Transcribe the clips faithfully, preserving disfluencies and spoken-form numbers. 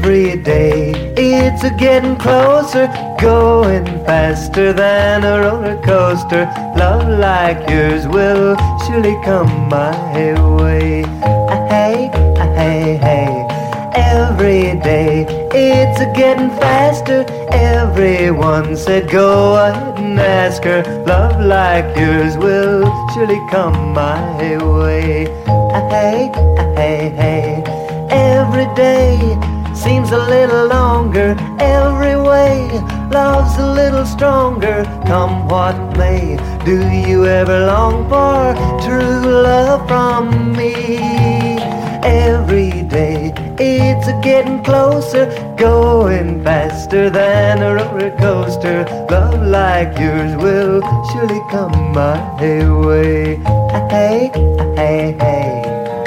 Every day it's a getting closer, going faster than a roller coaster. Love like yours will surely come my way. Hey, hey, hey. Every day it's a getting faster. Everyone said go ahead and ask her. Love like yours will surely come my way. Hey, hey, hey. Every day seems a little longer. Every way love's a little stronger. Come what may, do you ever long for true love from me? Every day it's a getting closer, going faster than a roller coaster. Love like yours will surely come my way. Hey, hey, hey.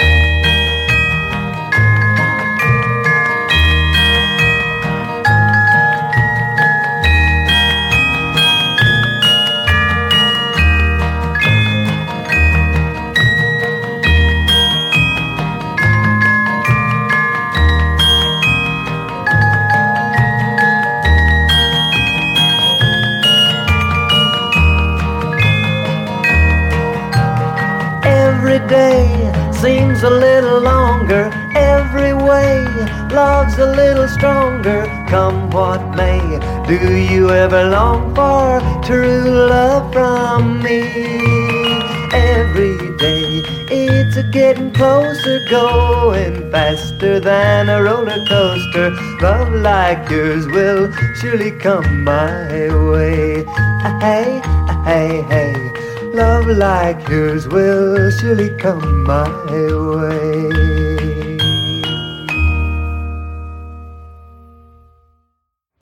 Every day seems a little longer. Every way love's a little stronger. Come what may, do you ever long for true love from me? Every day it's a getting closer, going faster than a roller coaster. Love like yours will surely come my way. Hey, hey, hey. Love like yours will surely come my way.